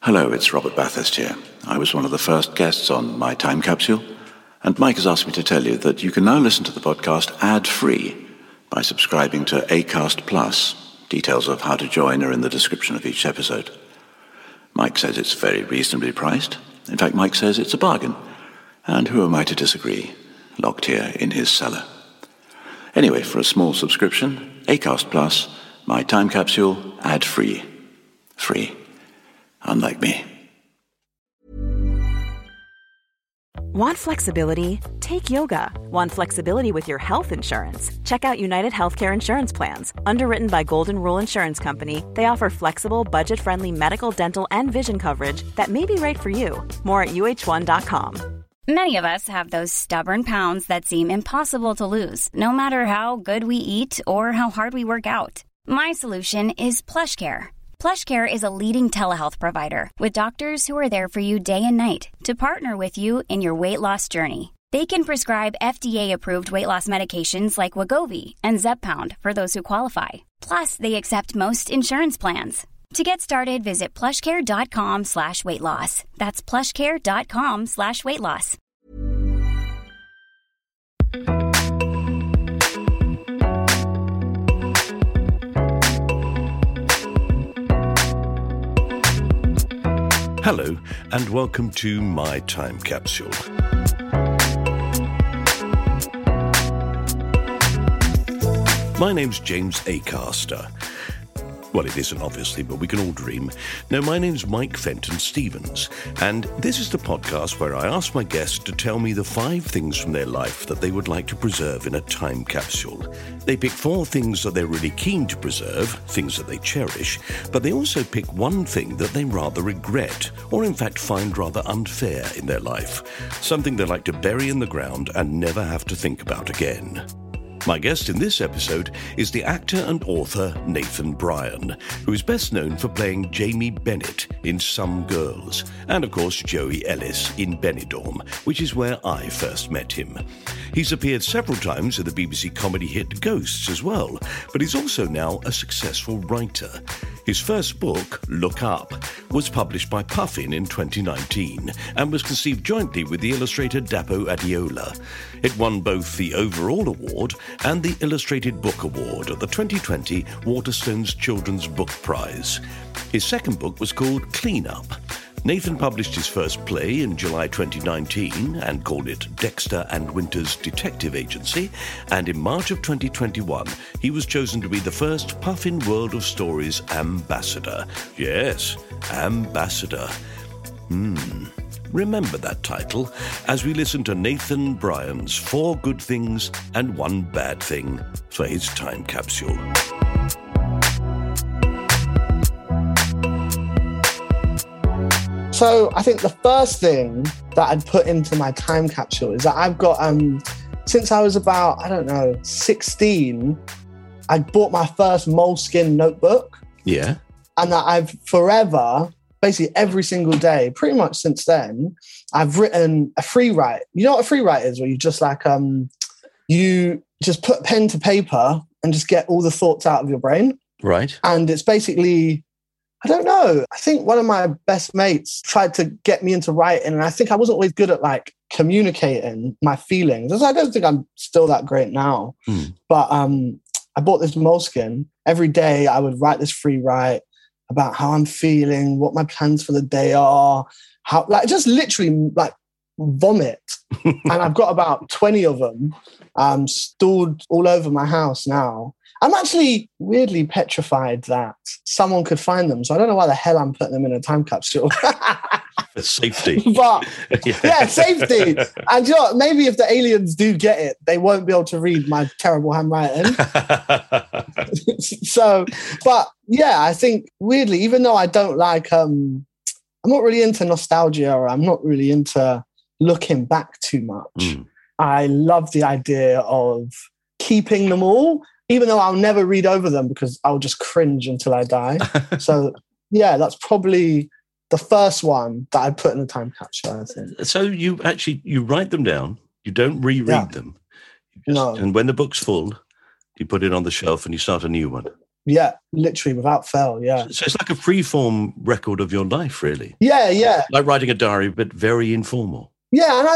Hello, it's Robert Bathurst here. I was one of the first guests on My Time Capsule, and Mike has asked me to tell you that you can now listen to the podcast ad-free by subscribing to Acast Plus. Details of how to join are in the description of each episode. Mike says it's very reasonably priced. In fact, Mike says it's a bargain. And who am I to disagree? Locked here in his cellar. Anyway, for a small subscription, Acast Plus, My Time Capsule, ad-free. Free. Unlike me. Want flexibility? Take yoga. Want flexibility with your health insurance? Check out United Healthcare Insurance Plans. Underwritten by Golden Rule Insurance Company, they offer flexible, budget-friendly medical, dental, and vision coverage that may be right for you. More at UH1.com. Many of us have those stubborn pounds that seem impossible to lose, no matter how good we eat or how hard we work out. My solution is PlushCare. PlushCare is a leading telehealth provider with doctors who are there for you day and night to partner with you in your weight loss journey. They can prescribe FDA-approved weight loss medications like Wegovy and Zepbound for those who qualify. Plus, they accept most insurance plans. To get started, visit plushcare.com/weightloss. That's plushcare.com/weightloss. Hello, and welcome to My Time Capsule. My name's James Acaster. Well, it isn't, obviously, but we can all dream. No, my name's Mike Fenton Stevens, and this is the podcast where I ask my guests to tell me the 5 things from their life that they would like to preserve in a time capsule. They pick 4 things that they're really keen to preserve, things that they cherish, but they also pick 1 thing that they rather regret, or in fact find rather unfair in their life, something they like to bury in the ground and never have to think about again. My guest in this episode is the actor and author Nathan Bryan, who is best known for playing Jamie Bennett in Some Girls, and of course Joey Ellis in Benidorm, which is where I first met him. He's appeared several times in the BBC comedy hit Ghosts as well, but he's also now a successful writer. His first book, Look Up, was published by Puffin in 2019 and was conceived jointly with the illustrator Dapo Adiola. It won both the Overall Award and the Illustrated Book Award at the 2020 Waterstones Children's Book Prize. His second book was called Clean Up. Nathan published his first play in July 2019 and called it Dexter and Winter's Detective Agency, and in March of 2021 he was chosen to be the first Puffin World of Stories ambassador. Yes, ambassador. Remember that title as we listen to Nathan Bryan's 4 good things and 1 bad thing for his time capsule. So I think the first thing that I'd put into my time capsule is that I've got, since I was about, 16, I bought my first Moleskine notebook. Yeah. And that I've forever, basically every single day, pretty much since then, I've written a free write. You know what a free write is? Where you just you just put pen to paper and just get all the thoughts out of your brain. Right. And it's basically, I don't know. I think one of my best mates tried to get me into writing, and I think I wasn't always good at communicating my feelings. I don't think I'm still that great now. But I bought this Moleskine. Every day I would write this free write about how I'm feeling, what my plans for the day are, how just literally vomit. And I've got about 20 of them stored all over my house now. I'm actually weirdly petrified that someone could find them. So I don't know why the hell I'm putting them in a time capsule. For safety. But yeah, safety. And you know what? Maybe if the aliens do get it, they won't be able to read my terrible handwriting. So, but yeah, I think weirdly, even though I don't I'm not really into nostalgia, or I'm not really into looking back too much. I love the idea of keeping them all, even though I'll never read over them because I'll just cringe until I die. So yeah, that's probably the first one that I put in the time capsule, I think. So you write them down. You don't reread them. No. And when the book's full, you put it on the shelf and you start a new one. Yeah, literally without fail, yeah. So it's like a free-form record of your life, really. Yeah. Like writing a diary, but very informal. Yeah, and I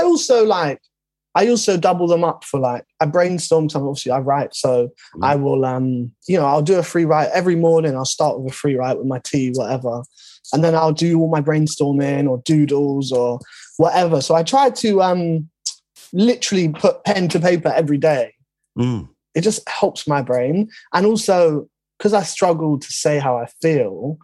also double them up for like, I brainstorm something, obviously I write. So I will, I'll do a free write every morning. I'll start with a free write with my tea, whatever. And then I'll do all my brainstorming or doodles or whatever. So I try to literally put pen to paper every day. It just helps my brain. And also, because I struggle to say how I feel,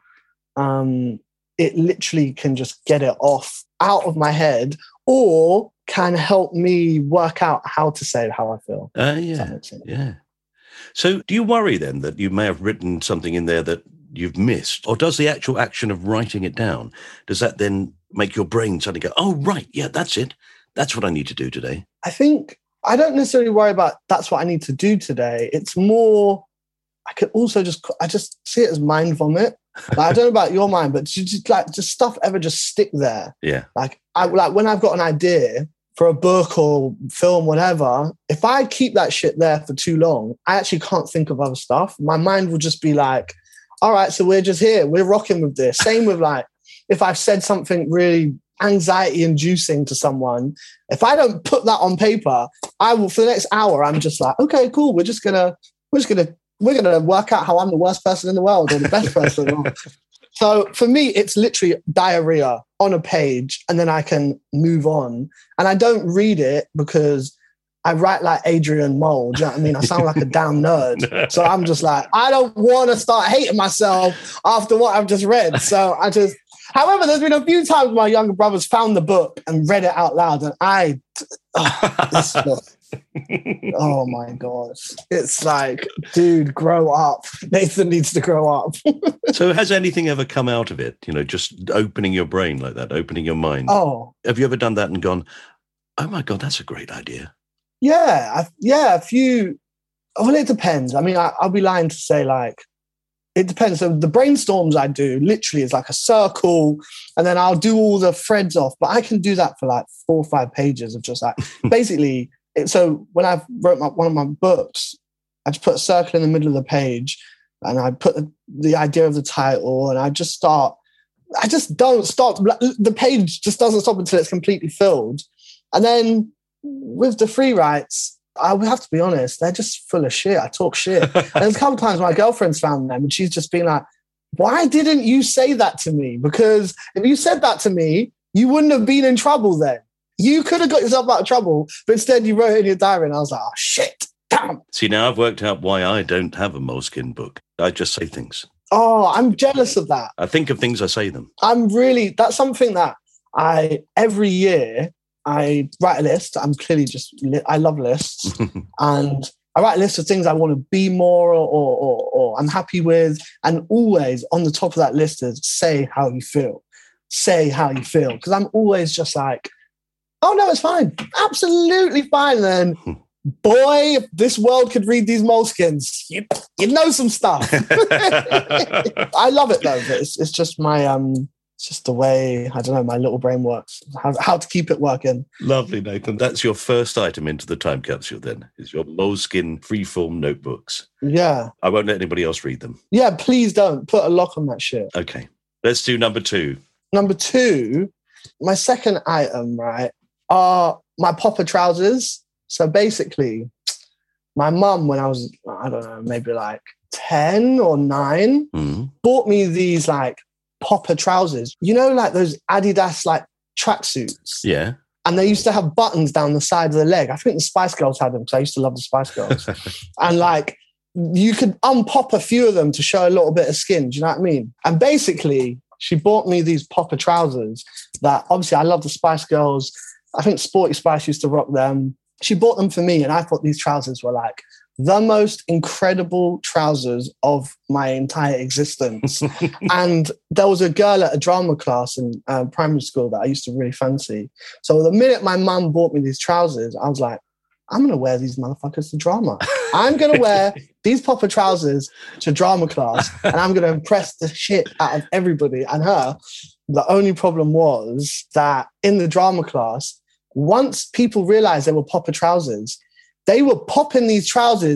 it literally can just get it out of my head, or can help me work out how to say how I feel. Yeah. So do you worry then that you may have written something in there that you've missed? Or does the actual action of writing it down, does that then make your brain suddenly go, oh, right, yeah, that's it. That's what I need to do today? I think I don't necessarily worry about that's what I need to do today. It's more, I just see it as mind vomit. Like, I don't know about your mind, but just stuff ever just stick there. Yeah. Like when I've got an idea for a book or film, whatever, if I keep that shit there for too long, I actually can't think of other stuff. My mind will just be like, all right, so we're just here. We're rocking with this. Same with like, if I've said something really anxiety inducing to someone, if I don't put that on paper, I will, for the next hour, I'm just like, okay, cool. We're going to work out how I'm the worst person in the world or the best person in the world. So for me, it's literally diarrhea on a page, and then I can move on. And I don't read it because I write like Adrian Mole. Do you know what I mean? I sound like a damn nerd. So I'm just like, I don't want to start hating myself after what I've just read. So however, there's been a few times my younger brothers found the book and read it out loud, and this book. Oh my God. It's like, dude, grow up. Nathan needs to grow up. So has anything ever come out of it? Just opening your brain like that, opening your mind. Oh. Have you ever done that and gone, oh my God, that's a great idea? Yeah. A few. Well, it depends. I mean, I'll be lying to say like, it depends. So the brainstorms I do literally is like a circle, and then I'll do all the threads off, but I can do that for like 4 or 5 pages of just like, basically. So when I wrote one of my books, I just put a circle in the middle of the page, and I put the idea of the title, and I just don't stop. The page just doesn't stop until it's completely filled. And then with the free writes, I would have to be honest, they're just full of shit. I talk shit. And there's a couple of times my girlfriend's found them, and she's just been like, why didn't you say that to me? Because if you said that to me, you wouldn't have been in trouble then. You could have got yourself out of trouble, but instead you wrote it in your diary, and I was like, oh, shit, damn. See, now I've worked out why I don't have a Moleskine book. I just say things. Oh, I'm jealous of that. I think of things, I say them. That's something that every year I write a list. I love lists. And I write a list of things I want to be more or I'm happy with. And always on the top of that list is say how you feel. Say how you feel. Because I'm always just like, oh, no, it's fine. Absolutely fine. And then, boy, if this world could read these Moleskines, you know some stuff. I love it, though. But it's just it's just the way, I don't know, my little brain works, how to keep it working. Lovely, Nathan. That's your first item into the time capsule, then, is your Moleskine freeform notebooks. Yeah. I won't let anybody else read them. Yeah, please don't. Put a lock on that shit. Okay. Let's do number 2. Number 2, my second item, right, are my popper trousers. So basically, my mum, when I was, I don't know, maybe like 10 or 9, bought me these like popper trousers. You know, like those Adidas like tracksuits? Yeah. And they used to have buttons down the side of the leg. I think the Spice Girls had them because I used to love the Spice Girls. And like, you could unpop a few of them to show a little bit of skin. Do you know what I mean? And basically, she bought me these popper trousers that obviously I love the Spice Girls. I think Sporty Spice used to rock them. She bought them for me, and I thought these trousers were like the most incredible trousers of my entire existence. And there was a girl at a drama class in primary school that I used to really fancy. So the minute my mum bought me these trousers, I was like, I'm going to wear these motherfuckers to drama. I'm going to wear these popper trousers to drama class, and I'm going to impress the shit out of everybody and her. The only problem was that in the drama class, once people realized they were popper trousers, they were popping these trousers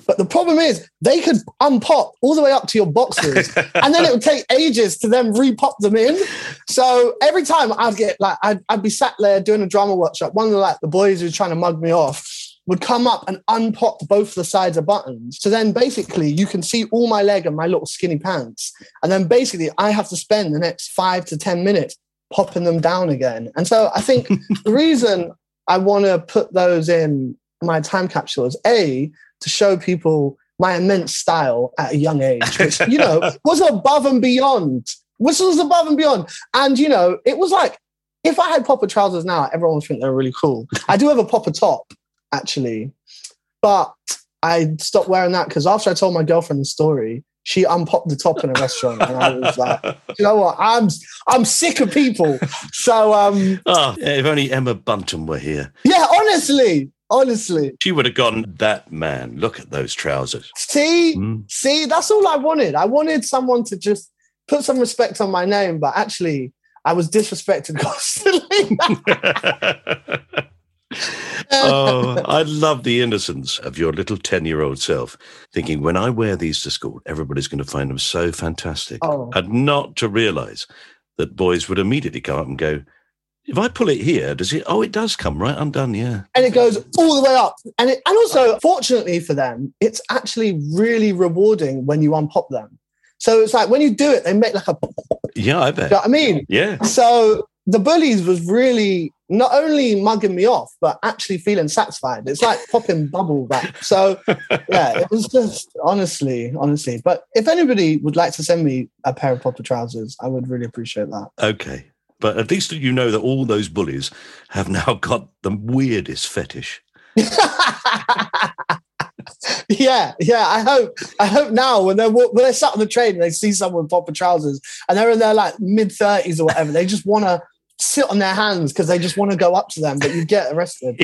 But the problem is they could unpop all the way up to your boxers and then it would take ages to then repop them in. So every time I'd be sat there doing a drama workshop, one of the boys who's trying to mug me off would come up and unpop both the sides of buttons. So then basically you can see all my leg and my little skinny pants. And then basically I have to spend the next 5 to 10 minutes popping them down again. And so I think the reason I want to put those in my time capsule is A, to show people my immense style at a young age, which, was above and beyond. Which was above and beyond. And, it was like, if I had popper trousers now, everyone would think they're really cool. I do have a popper top, actually. But I stopped wearing that because after I told my girlfriend the story, she unpopped the top in a restaurant. And I was like, you know what? I'm sick of people. So... if only Emma Bunton were here. Yeah, honestly. She would have gone, that man, look at those trousers. See, that's all I wanted. I wanted someone to just put some respect on my name, but actually I was disrespected constantly. I love the innocence of your little 10-year-old self, thinking when I wear these to school, everybody's going to find them so fantastic. And not to realise that boys would immediately come up and go, if I pull it here, does it? Oh, it does come right undone, yeah. And it goes all the way up. And also, fortunately for them, it's actually really rewarding when you unpop them. So it's like when you do it, they make like a... Yeah, I bet. You know what I mean? Yeah. So the bullies was really not only mugging me off, but actually feeling satisfied. It's like popping bubble wrap. So yeah, it was just honestly. But if anybody would like to send me a pair of popper trousers, I would really appreciate that. Okay. But at least you know that all those bullies have now got the weirdest fetish. Yeah. I hope now when they're sat on the train and they see someone with popper trousers and they're in their like mid-30s or whatever, they just want to sit on their hands because they just want to go up to them, but you get arrested.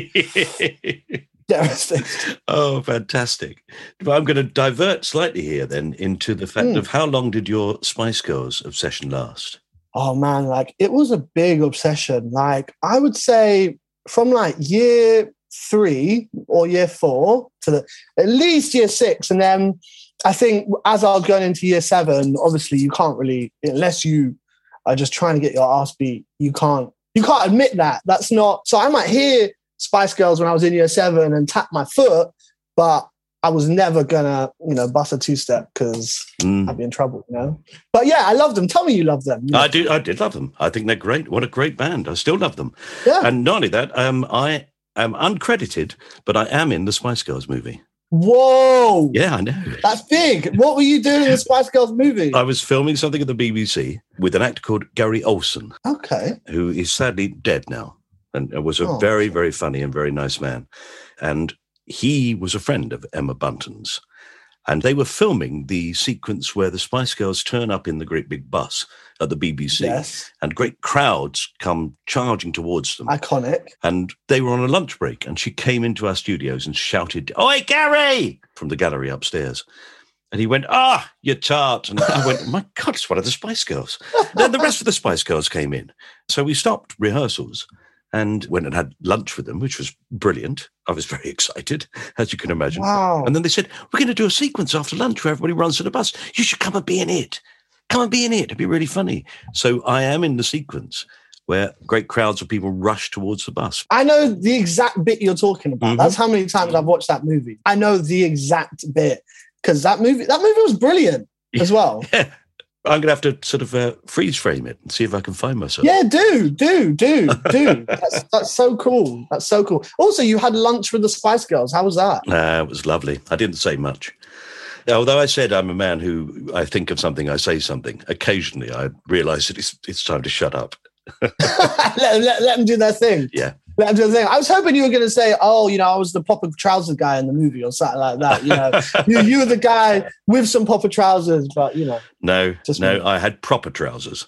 Oh, fantastic. But I'm going to divert slightly here then into the fact of how long did your Spice Girls obsession last? Oh man, like it was a big obsession. Like I would say from like year 3 or year 4 to at least year 6. And then I think as I was going into year 7, obviously you can't really, unless you are just trying to get your ass beat, you can't admit that. That's not, so I might hear Spice Girls when I was in year 7 and tap my foot, but I was never gonna, bust a 2-step because I'd be in trouble, But yeah, I love them. Tell me you love them. I did love them. I think they're great. What a great band. I still love them. Yeah. And not only that, I am uncredited, but I am in the Spice Girls movie. Whoa. Yeah, I know. That's big. What were you doing in the Spice Girls movie? I was filming something at the BBC with an actor called Gary Olsen. Okay. Who is sadly dead now and was a very, very funny and very nice man. And he was a friend of Emma Bunton's. And they were filming the sequence where the Spice Girls turn up in the great big bus at the BBC. Yes. And great crowds come charging towards them. Iconic. And they were on a lunch break. And she came into our studios and shouted, "Oi, Gary!" from the gallery upstairs. And he went, you tart. And I went, my God, it's one of the Spice Girls. Then the rest of the Spice Girls came in. So we stopped rehearsals and went and had lunch with them, which was brilliant. I was very excited, as you can imagine. Wow. And then they said, we're going to do a sequence after lunch where everybody runs to the bus. You should come and be in it. Come and be in it. It'd be really funny. So I am in the sequence where great crowds of people rush towards the bus. I know the exact bit you're talking about. Mm-hmm. That's how many times I've watched that movie. I know the exact bit because that movie was brilliant as well. Yeah. I'm going to have to sort of freeze frame it and see if I can find myself. Yeah, do. That's so cool. That's so cool. Also, you had lunch with the Spice Girls. How was that? It was lovely. I didn't say much. Although I said I'm a man who I think of something, I say something. Occasionally, I realise that it's time to shut up. let them do their thing. Yeah. Let them do their thing. I was hoping you were going to say, I was the popper trousers guy in the movie or something like that. You were the guy with some popper trousers, but, No, I had proper trousers.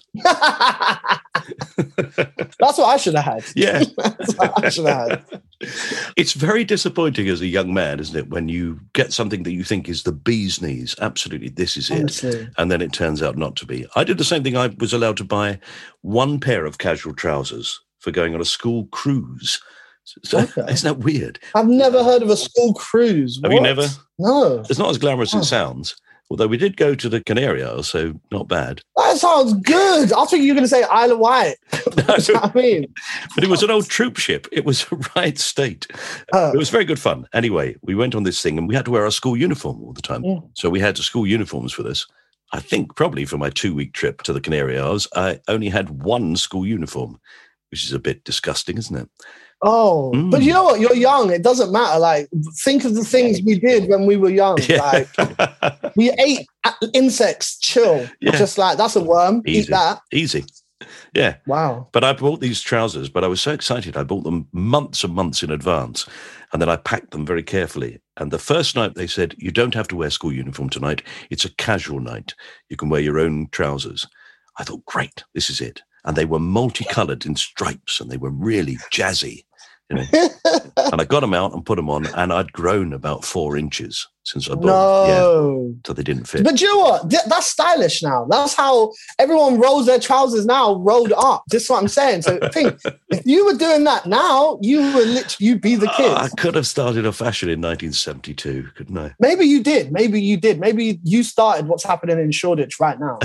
That's what I should have had. Yeah. That's what I should have had. It's very disappointing as a young man, isn't it, when you get something that you think is the bee's knees. Absolutely, this is it. Honestly. And then it turns out not to be. I did the same thing. I was allowed to buy one pair of casual trousers for going on a school cruise So, Okay. isn't that weird? I've never heard of a school cruise. Have you What? never? No. It's not as glamorous as Oh. it sounds, although we did go to the Canary Isles, so not bad. That sounds good. I think you were going to say Isle of Wight. That's what I mean. But it was an old troop ship. It was a right state. Oh. It was very good fun. Anyway, we went on this thing and we had to wear our school uniform all the time. Mm. So we had school uniforms for this. I think probably for my 2-week trip to the Canary Isles, I only had one school uniform, which is a bit disgusting, isn't it? Oh, but you know what? You're young. It doesn't matter. Like, think of the things we did when we were young. Yeah. Like, we ate insects, chill. Yeah. Just like, that's a worm. Easy. Eat that. Easy. Yeah. Wow. But I bought these trousers, but I was so excited. I bought them months and months in advance. And then I packed them very carefully. And the first night they said, you don't have to wear school uniform tonight. It's a casual night. You can wear your own trousers. I thought, great, this is it. And they were multicolored in stripes and they were really jazzy. You know? And I got them out and put them on, and I'd grown about 4 inches since I bought them. Yeah, No. so they didn't fit. But you know what? That's stylish now. That's how everyone rolls their trousers now, rolled up. This is what I'm saying. So think, if you were doing that now, you'd be the kid. I could have started a fashion in 1972, couldn't I? Maybe you did. Maybe you did. Maybe you started what's happening in Shoreditch right now.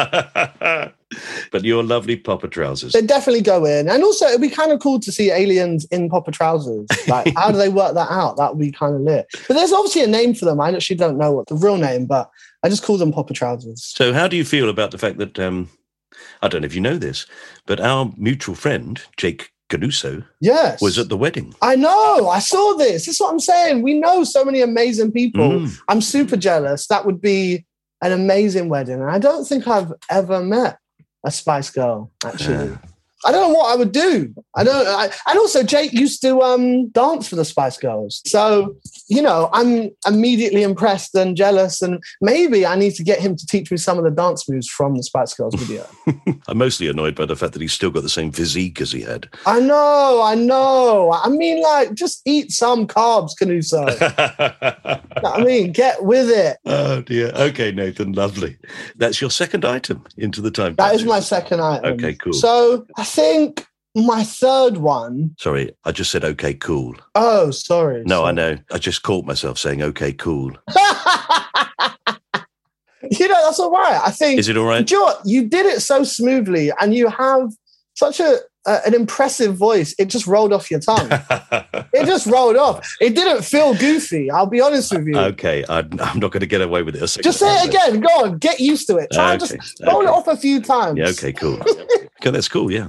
But your lovely popper trousers. They definitely go in. And also, it'd be kind of cool to see aliens in popper trousers. Like, how do they work that out? That would be kind of lit. But there's obviously a name for them. I actually don't know what the real name, but I just call them popper trousers. So how do you feel about the fact that, I don't know if you know this, but our mutual friend, Jake Canuso, Yes. was at the wedding. I know. I saw this. This is what I'm saying. We know so many amazing people. I'm super jealous. That would be an amazing wedding. And I don't think I've ever met a Spice Girl, actually. Yeah. I don't know what I would do. And also, Jake used to dance for the Spice Girls. So, you know, I'm immediately impressed and jealous. And maybe I need to get him to teach me some of the dance moves from the Spice Girls video. I'm mostly annoyed by the fact that he's still got the same physique as he had. I know. I mean, like, just eat some carbs, Canuso. I mean, get with it. Oh, dear. Okay, Nathan, lovely. That's your second item into the time That is capsule. my second item. Okay, cool. So I think my third one. Sorry, I just said, okay, cool. Oh, sorry. No, sorry. I know. I just caught myself saying, okay, cool. You know, that's all right. I think. Is it all right? Do you know what? You did it so smoothly, and you have such an impressive voice. It just rolled off your tongue. It just rolled off. It didn't feel goofy. I'll be honest with you. Okay, I'm not going to get away with it. Just say it again. Go on. Get used to it. Try and Okay, just roll it okay. off a few times. Yeah, okay, cool. Okay, that's cool, yeah.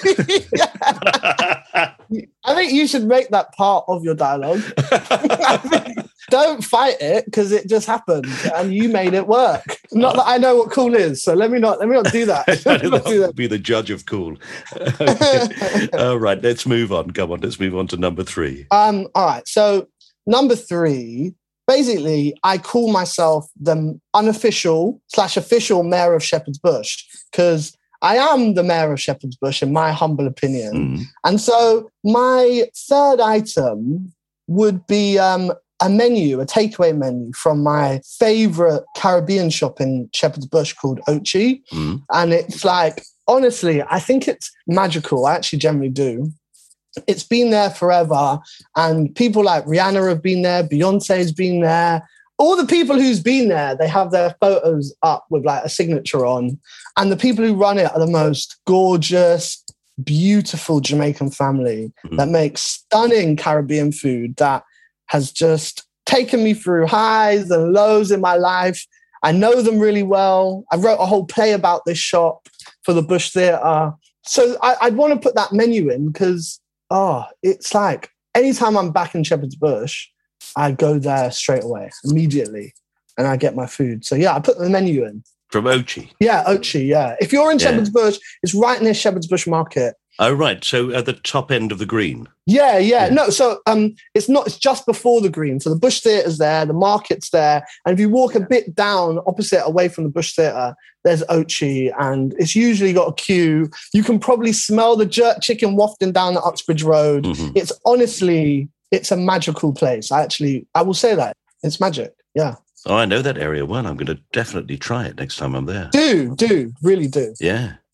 I think you should make that part of your dialogue. Don't fight it because it just happened and you made it work. Not that I know what cool is, so let me not do that. Let me not do that. Be the judge of cool. Okay. All right, let's move on. Come on, let's move on to number 3. All right. So number 3, basically, I call myself the unofficial / official mayor of Shepherd's Bush because I am the mayor of Shepherd's Bush, in my humble opinion. And so my third item would be a takeaway menu from my favorite Caribbean shop in Shepherd's Bush called Ochi. And it's like, honestly, I think it's magical. I actually generally do. It's been there forever. And people like Rihanna have been there. Beyonce's been there. All the people who's been there, they have their photos up with like a signature on. And the people who run it are the most gorgeous, beautiful Jamaican family that makes stunning Caribbean food that has just taken me through highs and lows in my life. I know them really well. I wrote a whole play about this shop for the Bush Theatre. So I'd want to put that menu in because, it's like anytime I'm back in Shepherd's Bush, I go there straight away, immediately, and I get my food. So yeah, I put the menu in. From Ochi? Yeah, Ochi, yeah. If you're in Shepherd's Bush, it's right near Shepherd's Bush Market. Oh, right. So at the top end of the green. Yeah. No, so it's just before the green. So the Bush Theatre's there, the market's there. And if you walk a bit down opposite away from the Bush Theatre, there's Ochi. And it's usually got a queue. You can probably smell the jerk chicken wafting down the Uxbridge Road. It's honestly, it's a magical place. I will say that. It's magic. Yeah. Oh, I know that area well. I'm going to definitely try it next time I'm there. Do. Really do. Yeah.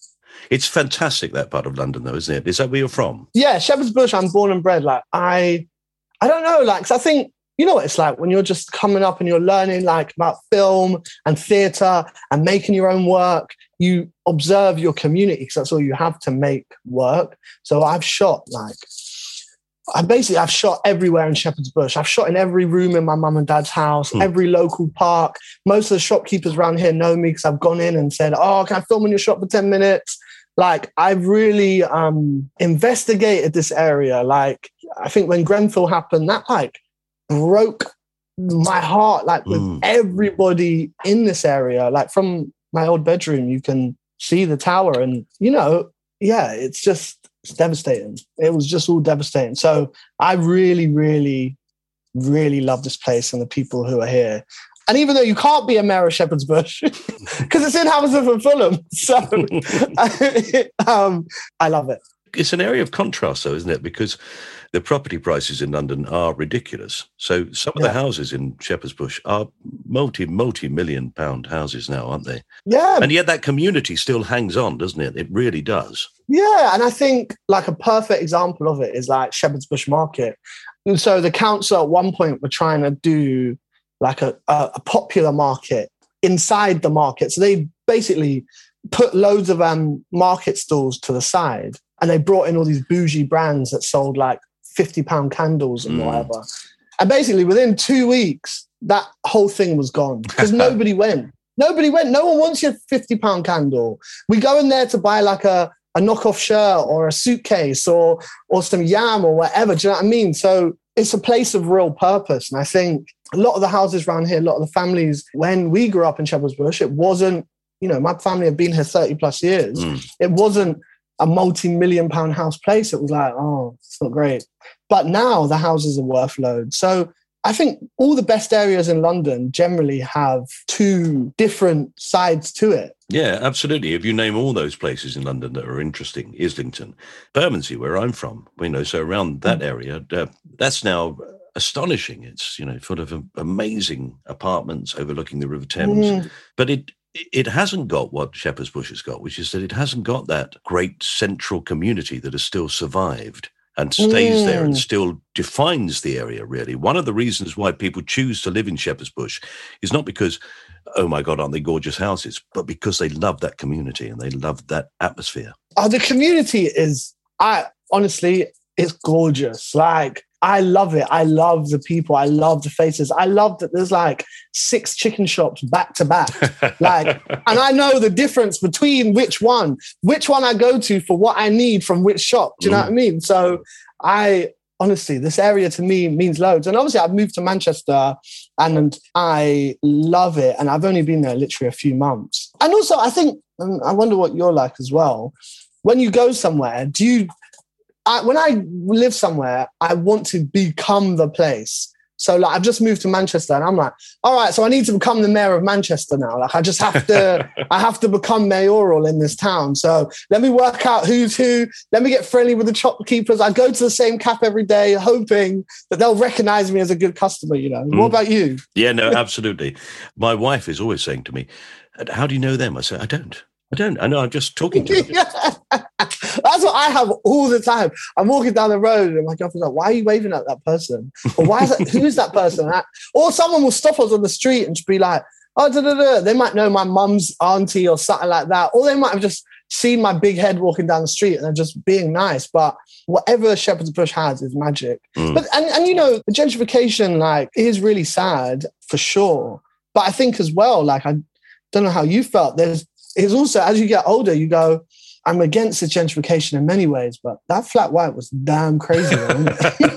It's fantastic, that part of London, though, isn't it? Is that where you're from? Yeah, Shepherd's Bush, I'm born and bred. Like, I don't know, like, 'cause I think, you know what it's like when you're just coming up and you're learning like about film and theatre and making your own work. You observe your community because that's all you have to make work. So I've shot everywhere in Shepherd's Bush. I've shot in every room in my mum and dad's house, every local park. Most of the shopkeepers around here know me because I've gone in and said, oh, can I film in your shop for 10 minutes? Like, I've really investigated this area. Like, I think when Grenfell happened, that like broke my heart, like with everybody in this area. Like, from my old bedroom, you can see the tower and, you know, yeah, it's devastating. It was just all devastating. So I really, really, really love this place and the people who are here. And even though you can't be a mayor of Shepherd's Bush because it's in Hammersmith and Fulham. So I love it. It's an area of contrast, though, isn't it? Because the property prices in London are ridiculous. So some of the houses in Shepherd's Bush are multi-million pound houses now, aren't they? Yeah. And yet that community still hangs on, doesn't it? It really does. Yeah. And I think like a perfect example of it is like Shepherd's Bush Market. And so the council at one point were trying to do like a popular market inside the market. So they basically put loads of market stalls to the side and they brought in all these bougie brands that sold like £50 candles and whatever. And basically within 2 weeks, that whole thing was gone because nobody went. Nobody went. No one wants your £50 candle. We go in there to buy like a knockoff shirt or a suitcase or some yam or whatever. Do you know what I mean? So it's a place of real purpose. And I think a lot of the houses around here, a lot of the families, when we grew up in Shepherd's Bush, it wasn't, you know, my family have been here 30 plus years. It wasn't a multi-million pound house place. It was like, oh, it's not great. But now the houses are worth loads. So I think all the best areas in London generally have two different sides to it. Yeah, absolutely. If you name all those places in London that are interesting, Islington, Bermondsey, where I'm from, you know, so around that area, that's now astonishing. It's, you know, full of amazing apartments overlooking the River Thames. But it hasn't got what Shepherd's Bush has got, which is that it hasn't got that great central community that has still survived and stays there and still defines the area, really. One of the reasons why people choose to live in Shepherd's Bush is not because, oh my God, aren't they gorgeous houses, but because they love that community and they love that atmosphere. The community is, honestly, it's gorgeous. Like, I love it. I love the people. I love the faces. I love that there's like 6 chicken shops back to back. Like, and I know the difference between which one I go to for what I need from which shop. Do you know what I mean? So honestly, this area to me means loads. And obviously I've moved to Manchester and I love it. And I've only been there literally a few months. And also I think, and I wonder what you're like as well, when you go somewhere, when I live somewhere, I want to become the place. So like, I've just moved to Manchester and I'm like, all right, so I need to become the mayor of Manchester now. Like I just have to, I have to become mayoral in this town. So let me work out who's who. Let me get friendly with the shopkeepers. I go to the same cap every day, hoping that they'll recognize me as a good customer, you know. What about you? Yeah, no, absolutely. My wife is always saying to me, how do you know them? I say, I don't. I know, I'm just talking to them. That's what I have all the time. I'm walking down the road and my girlfriend's like, why are you waving at that person? Or who is that person? Or someone will stop us on the street and just be like, oh, da, da, da. They might know my mum's auntie or something like that. Or they might have just seen my big head walking down the street and they're just being nice. But whatever Shepherd's Bush has is magic. But and you know, the gentrification like is really sad for sure. But I think as well, like I don't know how you felt. It's also, as you get older, you go, I'm against the gentrification in many ways, but that flat white was damn crazy, wasn't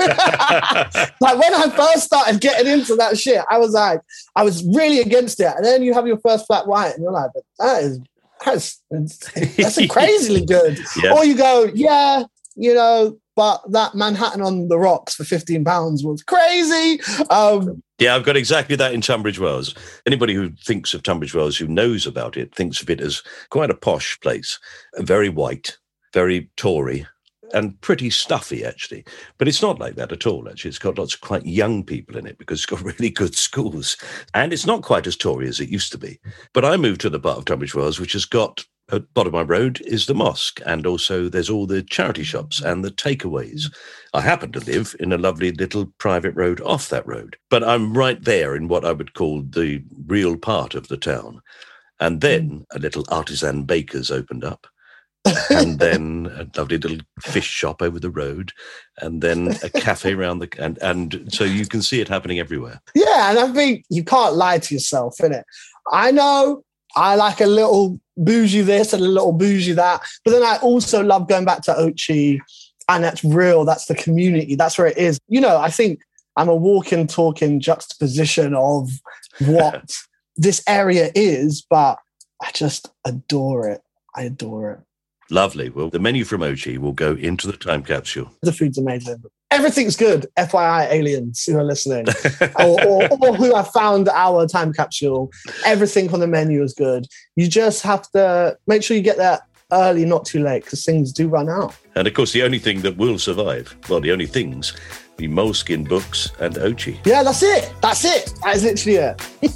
it? Like when I first started getting into that shit, I was really against it. And then you have your first flat white and you're like, that's crazily good. Yeah. Or you go, yeah, you know, but that Manhattan on the rocks for £15 was crazy. Yeah, I've got exactly that in Tunbridge Wells. Anybody who thinks of Tunbridge Wells, who knows about it, thinks of it as quite a posh place, very white, very Tory, and pretty stuffy, actually. But it's not like that at all, actually. It's got lots of quite young people in it because it's got really good schools. And it's not quite as Tory as it used to be. But I moved to the part of Tunbridge Wells, which has got at the bottom of my road is the mosque, and also there's all the charity shops and the takeaways. I happen to live in a lovely little private road off that road, but I'm right there in what I would call the real part of the town. And then a little artisan baker's opened up, and then a lovely little fish shop over the road, and then a cafe around the... And so you can see it happening everywhere. Yeah, and I think you can't lie to yourself, innit? I know I like a little bougie this and a little bougie that, but then I also love going back to Ochi, and that's real, that's the community, that's where it is. You know, I think I'm a walking, talking juxtaposition of what this area is, but I just adore it. I adore it. Lovely. Well, the menu from Ochi will go into the time capsule. The food's amazing. Everything's good. FYI, aliens who are listening or who have found our time capsule. Everything on the menu is good. You just have to make sure you get there early, not too late, because things do run out. And of course, the only thing that will survive, well, the only things, the Moleskine books and Ochi. Yeah, that's it. That's it. That is literally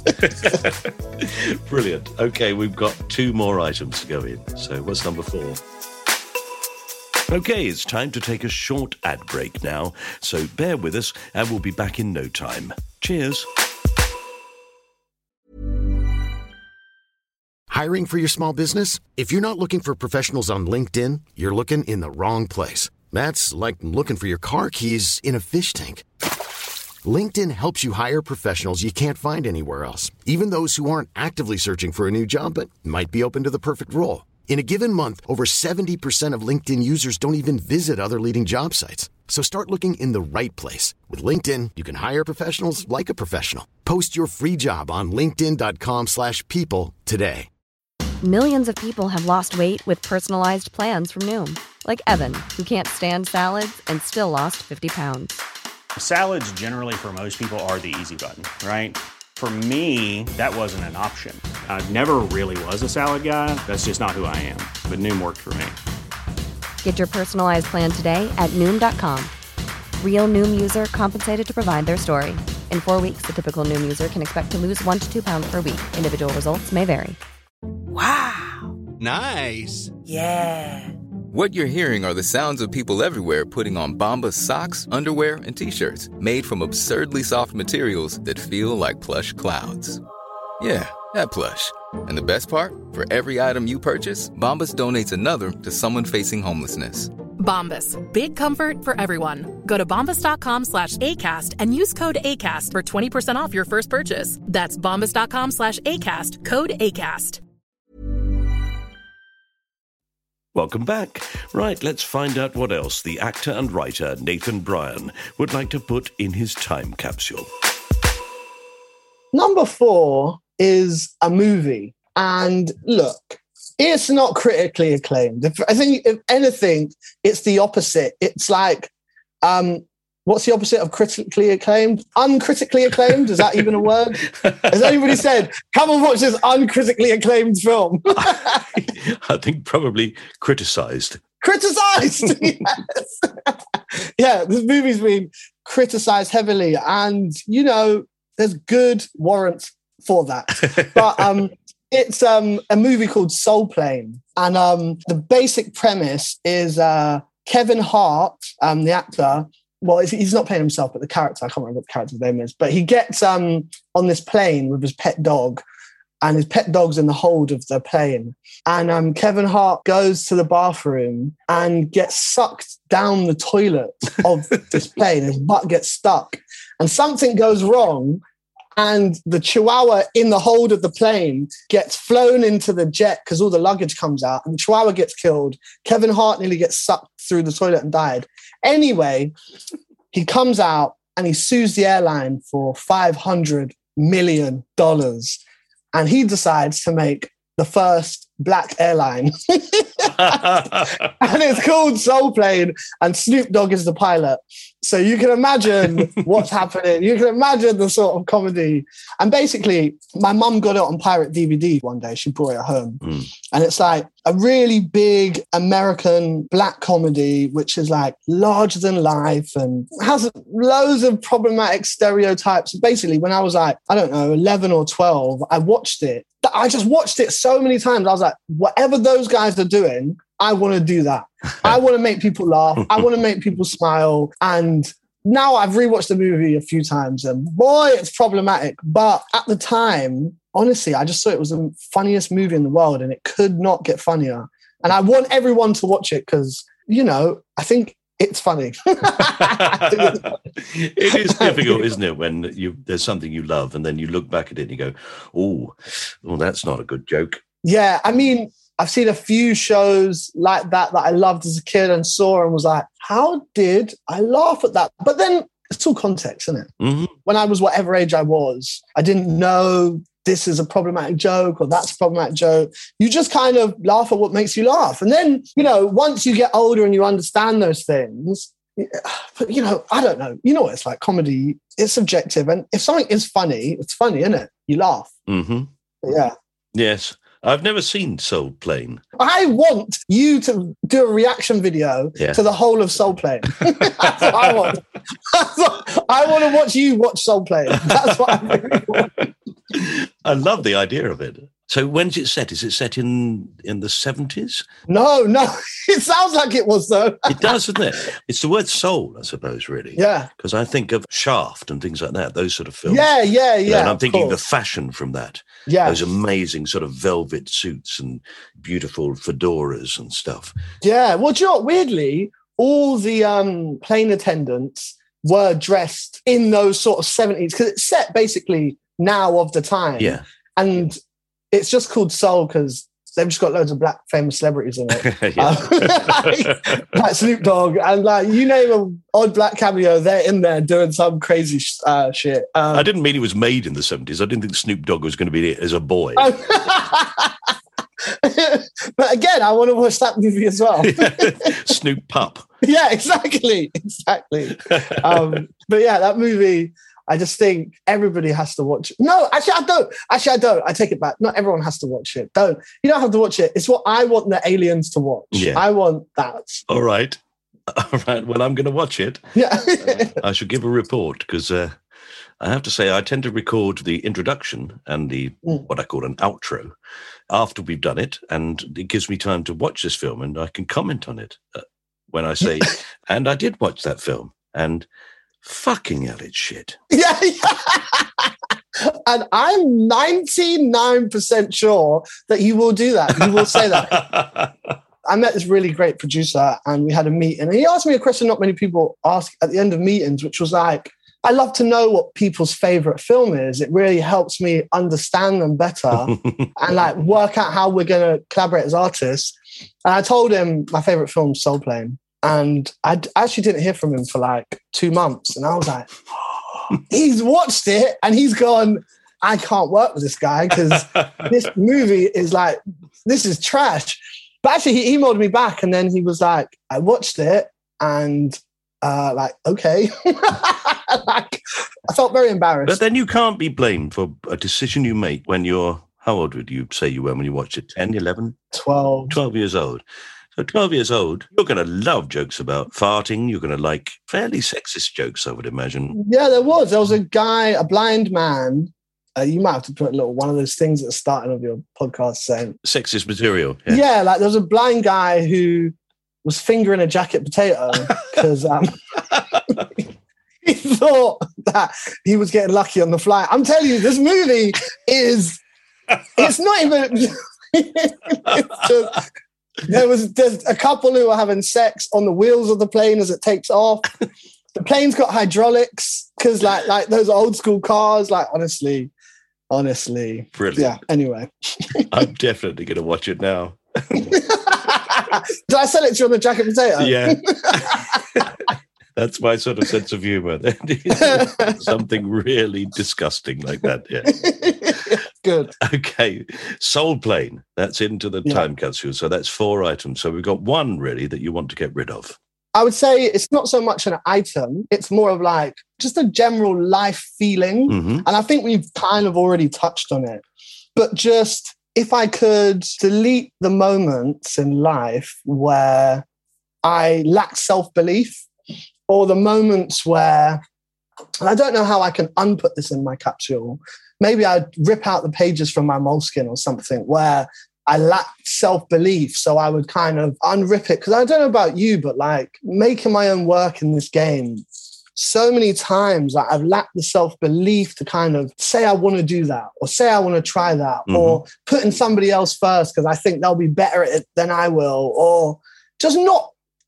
it. Brilliant. Okay, we've got 2 more items to go in. So what's number 4? Okay, it's time to take a short ad break now. So bear with us and we'll be back in no time. Cheers. Hiring for your small business? If you're not looking for professionals on LinkedIn, you're looking in the wrong place. That's like looking for your car keys in a fish tank. LinkedIn helps you hire professionals you can't find anywhere else, even those who aren't actively searching for a new job but might be open to the perfect role. In a given month, over 70% of LinkedIn users don't even visit other leading job sites. So start looking in the right place. With LinkedIn, you can hire professionals like a professional. Post your free job on linkedin.com/people today. Millions of people have lost weight with personalized plans from Noom. Like Evan, who can't stand salads and still lost 50 pounds. Salads generally for most people are the easy button, right? For me, that wasn't an option. I never really was a salad guy. That's just not who I am. But Noom worked for me. Get your personalized plan today at Noom.com. Real Noom user compensated to provide their story. In 4 weeks, the typical Noom user can expect to lose 1 to 2 pounds per week. Individual results may vary. Wow. Nice. Yeah. What you're hearing are the sounds of people everywhere putting on Bombas socks, underwear, and T-shirts made from absurdly soft materials that feel like plush clouds. Yeah, that plush. And the best part? For every item you purchase, Bombas donates another to someone facing homelessness. Bombas. Big comfort for everyone. Go to bombas.com/ACAST and use code ACAST for 20% off your first purchase. That's bombas.com/ACAST. Code ACAST. Welcome back. Right, let's find out what else the actor and writer Nathan Bryan would like to put in his time capsule. Number 4 is a movie. And look, it's not critically acclaimed. I think, if anything, it's the opposite. It's like, what's the opposite of critically acclaimed? Uncritically acclaimed? Is that even a word? Has anybody said, come and watch this uncritically acclaimed film? I think probably criticised. Criticised! Yes. Yeah, this movie's been criticised heavily. And, you know, there's good warrants for that. But it's a movie called Soul Plane. And the basic premise is Kevin Hart, the actor, well, he's not playing himself, but the character, I can't remember what the character's name is, but he gets on this plane with his pet dog, and his pet dog's in the hold of the plane. And Kevin Hart goes to the bathroom and gets sucked down the toilet of this plane. His butt gets stuck. And something goes wrong, and the chihuahua in the hold of the plane gets flown into the jet because all the luggage comes out, and the chihuahua gets killed. Kevin Hart nearly gets sucked through the toilet and died. Anyway, he comes out and he sues the airline for $500 million. And he decides to make the first black airline. And it's called Soul Plane, and Snoop Dogg is the pilot. So you can imagine what's happening. You can imagine the sort of comedy. And basically, my mum got it on pirate DVD one day. She brought it home. And it's like a really big American black comedy, which is like larger than life and has loads of problematic stereotypes. Basically, when I was like, I don't know, 11 or 12, I watched it. I just watched it so many times. I was like, whatever those guys are doing, I want to do that. I want to make people laugh. I want to make people smile. And now I've rewatched the movie a few times and boy, it's problematic. But at the time, honestly, I just thought it was the funniest movie in the world and it could not get funnier. And I want everyone to watch it because, you know, I think it's funny. It is difficult, isn't it, when there's something you love and then you look back at it and you go, oh, that's not a good joke. Yeah, I mean, I've seen a few shows like that I loved as a kid and saw and was like, how did I laugh at that? But then it's all context, isn't it? Mm-hmm. When I was whatever age I was, I didn't know this is a problematic joke or that's a problematic joke. You just kind of laugh at what makes you laugh. And then, you know, once you get older and you understand those things, but, you know, I don't know. You know what it's like, comedy, it's subjective. And if something is funny, it's funny, isn't it? You laugh. Mm-hmm. Yeah. Yes. I've never seen Soul Plane. I want you to do a reaction video to the whole of Soul Plane. That's what I want. I want to watch you watch Soul Plane. That's what I really want. I love the idea of it. So when's it set? Is it set in the 70s? No. It sounds like it was, though. It does, doesn't it? It's the word soul, I suppose, really. Yeah. Because I think of Shaft and things like that, those sort of films. Yeah. And I'm thinking the fashion from that. Yeah. Those amazing sort of velvet suits and beautiful fedoras and stuff. Yeah. Well, do you know what? Weirdly, all the plane attendants were dressed in those sort of 70s because it's set basically now of the time. Yeah. And it's just called Soul because they've just got loads of black famous celebrities in it. Like Snoop Dogg and like you name an odd black cameo, they're in there doing some crazy shit. I didn't mean it was made in the 70s. I didn't think Snoop Dogg was going to be it as a boy. But again, I want to watch that movie as well. Snoop Pup. Yeah, exactly. But yeah, that movie, I just think everybody has to watch it. No, actually, I don't. I take it back. Not everyone has to watch it. You don't have to watch it. It's what I want the aliens to watch. Yeah. I want that. All right. Well, I'm going to watch it. Yeah. I should give a report because I have to say I tend to record the introduction and the what I call an outro after we've done it, and it gives me time to watch this film and I can comment on it when I say, and I did watch that film, and fucking hell, it's shit. Yeah. And I'm 99% sure that you will do that. You will say that. I met this really great producer and we had a meeting and he asked me a question not many people ask at the end of meetings, which was like, I love to know what people's favorite film is. It really helps me understand them better and like work out how we're going to collaborate as artists. And I told him my favorite film is Soul Plane. And I actually didn't hear from him for like 2 months. And I was like, he's watched it and he's gone, I can't work with this guy because this movie is like, this is trash. But actually he emailed me back and then he was like, I watched it and like, okay. Like, I felt very embarrassed. But then you can't be blamed for a decision you make when you're, how old would you say you were when you watched it? 10, 11? 12. 12 years old. So 12 years old, you're going to love jokes about farting. You're going to like fairly sexist jokes, I would imagine. Yeah, there was a guy, a blind man. You might have to put a little one of those things at the starting of your podcast saying sexist material. Yeah, like there was a blind guy who was fingering a jacket potato because he thought that he was getting lucky on the flight. I'm telling you, this movie is, it's not even, it's just, there's a couple who are having sex on the wheels of the plane as it takes off. The plane's got hydraulics because like those old school cars, like honestly. Brilliant. Yeah, anyway. I'm definitely going to watch it now. Did I sell it to you on the jacket potato? Yeah. That's my sort of sense of humor. Something really disgusting like that, yeah. Good. Okay. Soul Plane. That's into the time capsule. So that's 4 items. So we've got one really that you want to get rid of. I would say it's not so much an item. It's more of like just a general life feeling. Mm-hmm. And I think we've kind of already touched on it. But just if I could delete the moments in life where I lack self-belief or the moments where, and I don't know how I can unput this in my capsule, maybe I'd rip out the pages from my Moleskine or something where I lacked self-belief. So I would kind of unrip it. Because I don't know about you, but like making my own work in this game, so many times like, I've lacked the self-belief to kind of say I want to do that or say I want to try that or putting somebody else first because I think they'll be better at it than I will, or just not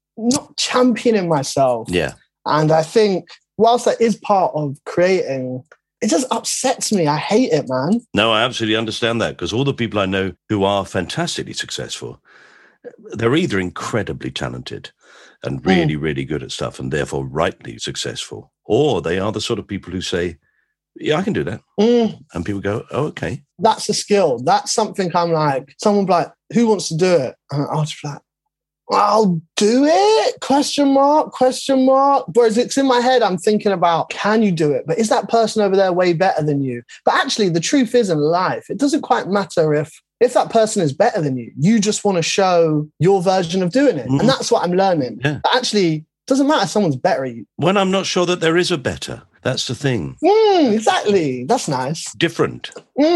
championing myself. Yeah. And I think whilst that is part of creating, it just upsets me. I hate it, man. No, I absolutely understand that, because all the people I know who are fantastically successful, they're either incredibly talented and really, really good at stuff and therefore rightly successful, or they are the sort of people who say, yeah, I can do that. And people go, oh, okay. That's a skill. That's something I'm like, someone be like, who wants to do it? And I'll just be like, I'll do it? Question mark. Whereas it's in my head, I'm thinking about, can you do it? But is that person over there way better than you? But actually, the truth is in life, it doesn't quite matter if that person is better than you. You just want to show your version of doing it. And that's what I'm learning. Yeah. But actually, it doesn't matter if someone's better at you. When I'm not sure that there is a better. That's the thing. Exactly. That's nice. Different.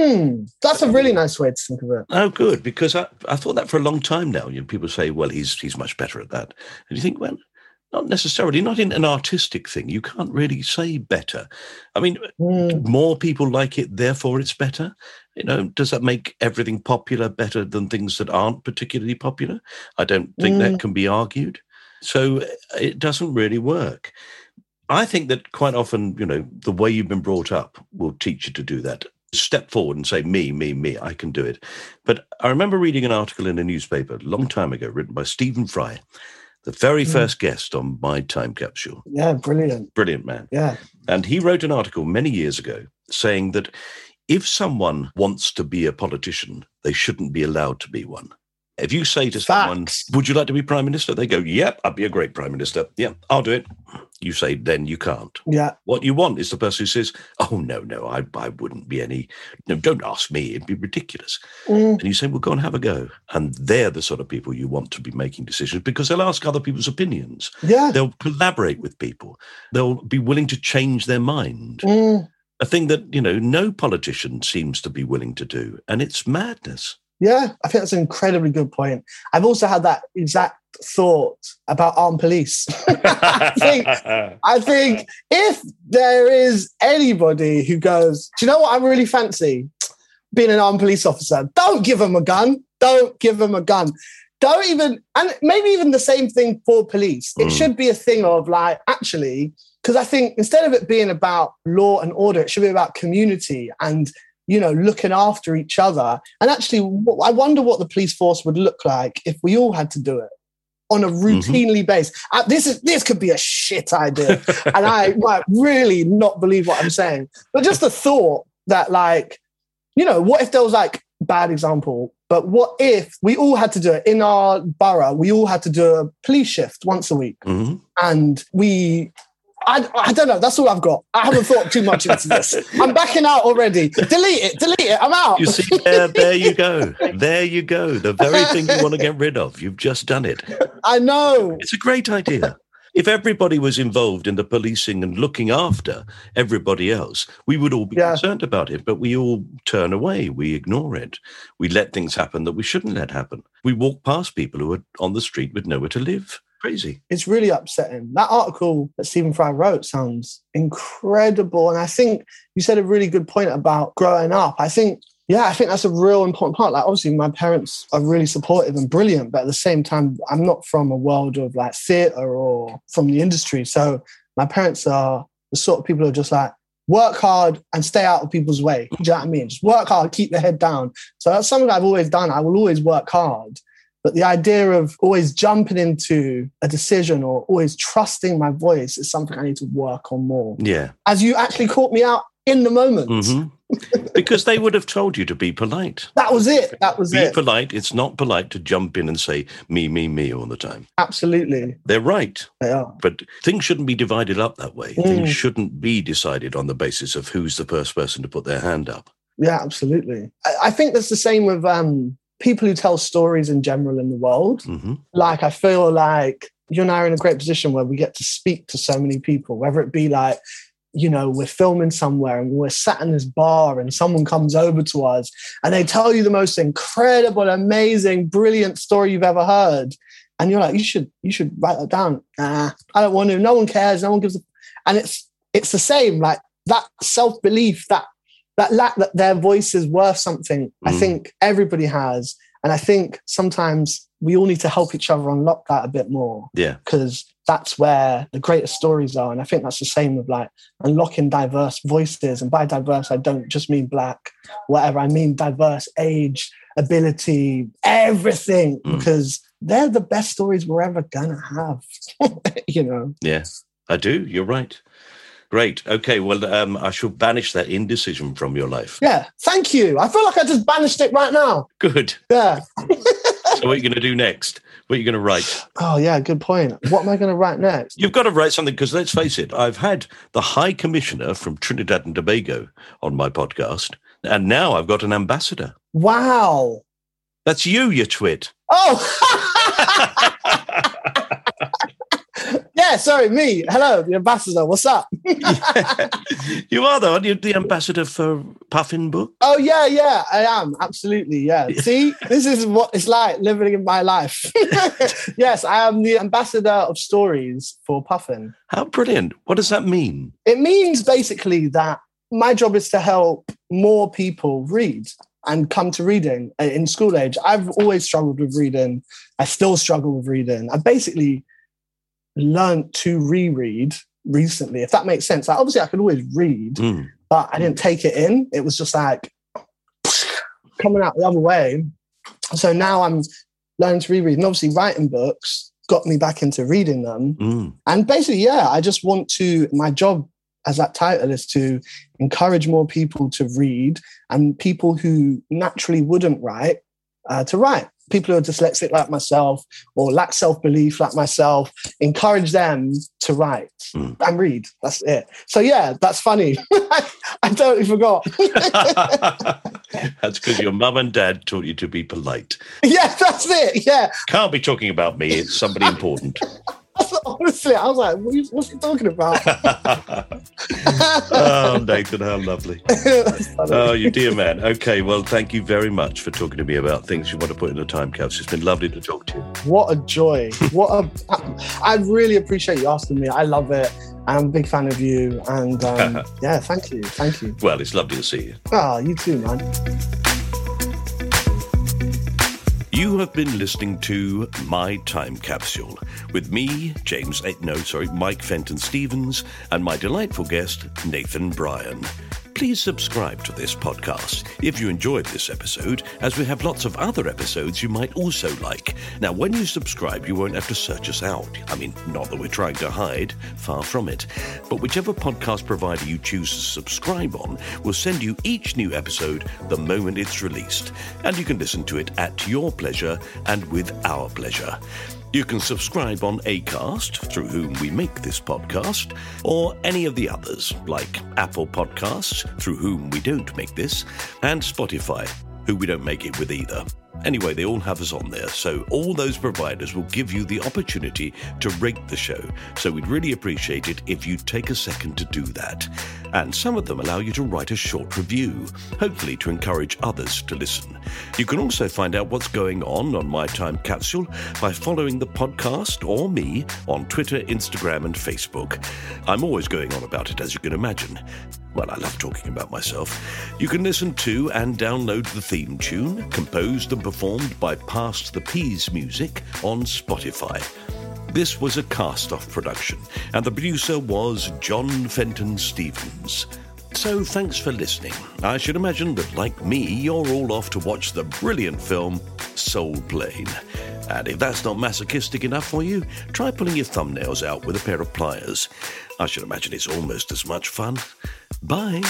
That's a really nice way to think of it. Oh, good. Because I thought that for a long time now. You know, people say, well, he's much better at that. And you think, well, not necessarily. Not in an artistic thing. You can't really say better. I mean, more people like it, therefore it's better. You know, does that make everything popular better than things that aren't particularly popular? I don't think that can be argued. So it doesn't really work. I think that quite often, you know, the way you've been brought up will teach you to do that. Step forward and say, me, I can do it. But I remember reading an article in a newspaper a long time ago written by Stephen Fry, the very first guest on my time capsule. Yeah, brilliant. Brilliant man. Yeah. And he wrote an article many years ago saying that if someone wants to be a politician, they shouldn't be allowed to be one. If you say to someone, would you like to be Prime Minister? They go, yep, I'd be a great Prime Minister. Yeah, I'll do it. You say, then you can't. Yeah. What you want is the person who says, oh, no, I wouldn't be any, no, don't ask me, it'd be ridiculous. And you say, well, go and have a go. And they're the sort of people you want to be making decisions because they'll ask other people's opinions. Yeah. They'll collaborate with people. They'll be willing to change their mind. A thing that, you know, no politician seems to be willing to do. And it's madness. Yeah, I think that's an incredibly good point. I've also had that exact thought about armed police. I think if there is anybody who goes, do you know what I really fancy? Being an armed police officer. Don't give them a gun. Don't give them a gun. Don't even, and maybe even the same thing for police. It should be a thing of like, actually, because I think instead of it being about law and order, it should be about community and, you know, looking after each other. And actually, I wonder what the police force would look like if we all had to do it on a routinely basis. This could be a shit idea. And I might really not believe what I'm saying. But just the thought that, like, you know, what if there was like, bad example, but what if we all had to do it in our borough? We all had to do a police shift once a week. And I don't know. That's all I've got. I haven't thought too much into this. I'm backing out already. Delete it. I'm out. You see, there you go. There you go. The very thing you want to get rid of. You've just done it. I know. It's a great idea. If everybody was involved in the policing and looking after everybody else, we would all be concerned about it, but we all turn away. We ignore it. We let things happen that we shouldn't let happen. We walk past people who are on the street with nowhere to live. Crazy. It's really upsetting. That article that Stephen Fry wrote sounds incredible. And I think you said a really good point about growing up. I think that's a real important part. Like, obviously, my parents are really supportive and brilliant, but at the same time, I'm not from a world of like theatre or from the industry. So my parents are the sort of people who are just like, work hard and stay out of people's way. Do you know what I mean? Just work hard, keep the head down. So that's something I've always done. I will always work hard. But the idea of always jumping into a decision or always trusting my voice is something I need to work on more. Yeah. As you actually caught me out in the moment. Because they would have told you to be polite. That was it. Be polite. It's not polite to jump in and say, me all the time. Absolutely. They're right. They are. But things shouldn't be divided up that way. Things shouldn't be decided on the basis of who's the first person to put their hand up. Yeah, absolutely. I think that's the same with people who tell stories in general in the world. Like, I feel like you and I are in a great position where we get to speak to so many people, whether it be like we're filming somewhere and we're sat in this bar and someone comes over to us and they tell you the most incredible, amazing, brilliant story you've ever heard. And you're like, you should write that down. Nah, I don't want to. No one cares. No one gives a... And it's the same, like that self-belief, that their voice is worth something. I think everybody has. And I think sometimes we all need to help each other unlock that a bit more. Yeah. Because that's where the greatest stories are. And I think that's the same with like unlocking diverse voices. And by diverse, I don't just mean Black, whatever. I mean diverse age, ability, everything. Because they're the best stories we're ever going to have, Yeah, I do. You're right. Great. Okay, well, I shall banish that indecision from your life. Yeah, thank you. I feel like I just banished it right now. Good. Yeah. So what are you going to do next? What are you going to write? Oh, yeah, good point. What am I going to write next? You've got to write something, because let's face it, I've had the High Commissioner from Trinidad and Tobago on my podcast, and now I've got an ambassador. Wow. That's you twit. Oh! Yeah, sorry, me. Hello, the ambassador. What's up? Yeah. You are, though, aren't you? The ambassador for Puffin Book? Oh, yeah, I am. Absolutely, yeah. See, this is what it's like living in my life. Yes, I am the ambassador of stories for Puffin. How brilliant. What does that mean? It means basically that my job is to help more people read and come to reading in school age. I've always struggled with reading. I still struggle with reading. I basically learned to reread recently, if that makes sense. Like, obviously, I could always read, but I didn't take it in. It was just like coming out the other way. So now I'm learning to reread. And obviously, writing books got me back into reading them. And basically, yeah, I just want to, my job as that title is to encourage more people to read and people who naturally wouldn't write to write. People who are dyslexic like myself or lack self-belief like myself, encourage them to write and read. That's it. So yeah, that's funny. I totally forgot. That's because your mum and dad taught you to be polite. Yeah, that's it. Yeah. Can't be talking about me. It's somebody important. Honestly, I was like, what's he talking about? Oh, Nathan, how lovely. Oh, you dear man. Okay, well, thank you very much for talking to me about things you want to put in a time capsule. It's been lovely to talk to you. What a joy. I really appreciate you asking me. I love it. I'm a big fan of you. And yeah, thank you. Thank you. Well, it's lovely to see you. Oh, you too, man. You have been listening to My Time Capsule with me, Mike Fenton Stevens, and my delightful guest, Nathan Bryan. Please subscribe to this podcast if you enjoyed this episode, as we have lots of other episodes you might also like. Now, when you subscribe, you won't have to search us out. I mean, not that we're trying to hide, far from it. But whichever podcast provider you choose to subscribe on will send you each new episode the moment it's released. And you can listen to it at your pleasure and with our pleasure. You can subscribe on Acast, through whom we make this podcast, or any of the others, like Apple Podcasts, through whom we don't make this, and Spotify, who we don't make it with either. Anyway, they all have us on there, so all those providers will give you the opportunity to rate the show, so we'd really appreciate it if you'd take a second to do that. And some of them allow you to write a short review, hopefully to encourage others to listen. You can also find out what's going on My Time Capsule by following the podcast or me on Twitter, Instagram and Facebook. I'm always going on about it, as you can imagine. Well, I love talking about myself. You can listen to and download the theme tune, composed and performed by Past the Peas Music, on Spotify. This was a cast-off production, and the producer was John Fenton Stevens. So thanks for listening. I should imagine that, like me, you're all off to watch the brilliant film Soul Plane. And if that's not masochistic enough for you, try pulling your thumbnails out with a pair of pliers. I should imagine it's almost as much fun. Bye.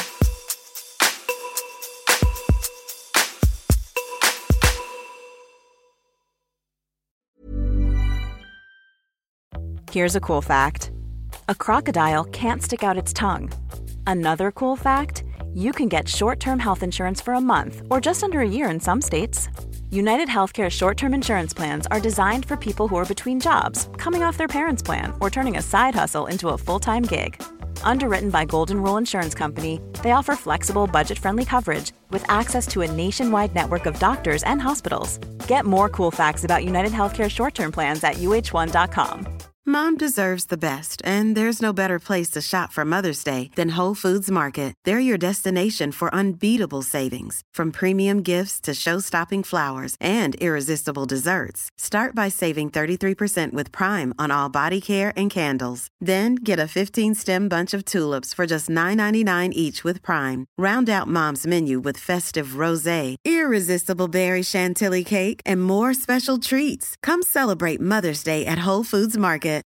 Here's a cool fact. A crocodile can't stick out its tongue. Another cool fact, you can get short-term health insurance for a month or just under a year in some states. United Healthcare short-term insurance plans are designed for people who are between jobs, coming off their parents' plan, or turning a side hustle into a full-time gig. Underwritten by Golden Rule Insurance Company, they offer flexible, budget-friendly coverage with access to a nationwide network of doctors and hospitals. Get more cool facts about United Healthcare short-term plans at uh1.com. Mom deserves the best, and there's no better place to shop for Mother's Day than Whole Foods Market. They're your destination for unbeatable savings, from premium gifts to show-stopping flowers and irresistible desserts. Start by saving 33% with Prime on all body care and candles. Then get a 15-stem bunch of tulips for just $9.99 each with Prime. Round out Mom's menu with festive rosé, irresistible berry chantilly cake, and more special treats. Come celebrate Mother's Day at Whole Foods Market.